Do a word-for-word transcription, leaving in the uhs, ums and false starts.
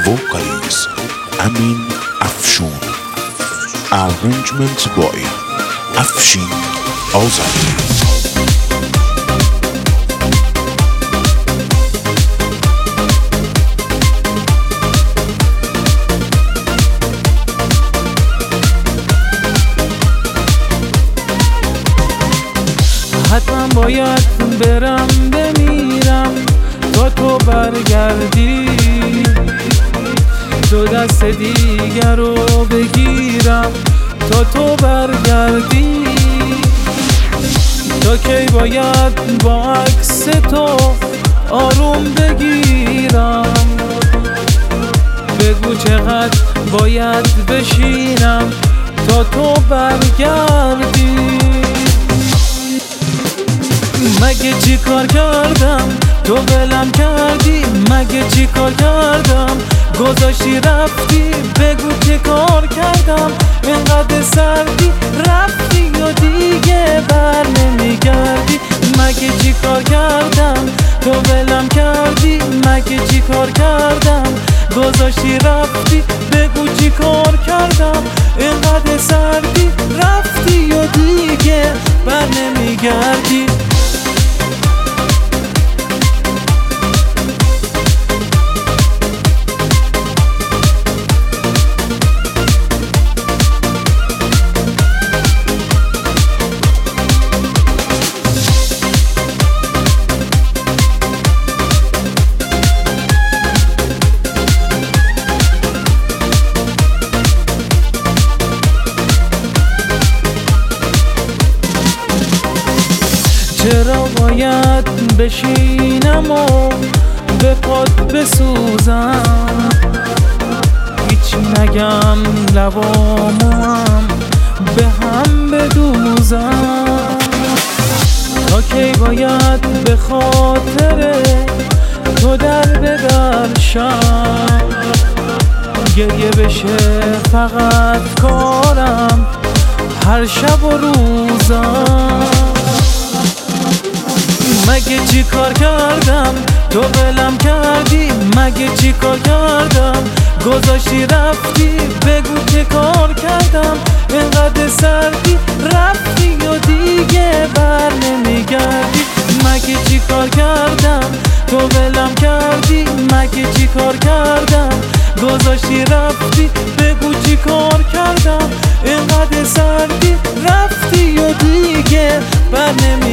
vocalist Amin Afshon. Arrangement by Afshin Azadi. حتما باید برم بمیرم تا تو برگردی، دو دست دیگر رو بگیرم تا تو برگردی. تا کی باید با عکس تو آروم بگیرم، بگو چقدر باید بشینم تا تو برگردی. مگه چی کار کردم تو ولم کردی؟ مگه چی کار کردم گذاشتی رفتی؟ بگو چه کار کردم اینقدر سردی رفتی یا دیگه بر نمیگردی؟ مگه چی کار کردم تو ولم کردی؟ مگه چی کار کردم گذاشتی رفتی؟ بگو چی کار کردم اینقدر سردی رفتی یا دیگه بر نمیگردی؟ چرا باید بشینم و به پات بسوزم؟ هیچ نگم لبامو هم به هم بدوزم. تا کی باید به خاطر تو در بدر شم؟ گریه بشه فقط کارم هر شب و روزم. مگه چی کار کردم تو ولم کردی؟ مگه چی کار کردم گذاشتی رفتی؟ بگو چه کار کردم اینقدر سردی رفتی یا دیگه بر نمیگردی؟ مگه چی کار کردم تو ولم کردی؟ مگه چی کار کردم گذاشتی رفتی؟ بگو چی کار کردم اینقدر سردی رفتی یا دیگه بر نمیگردی؟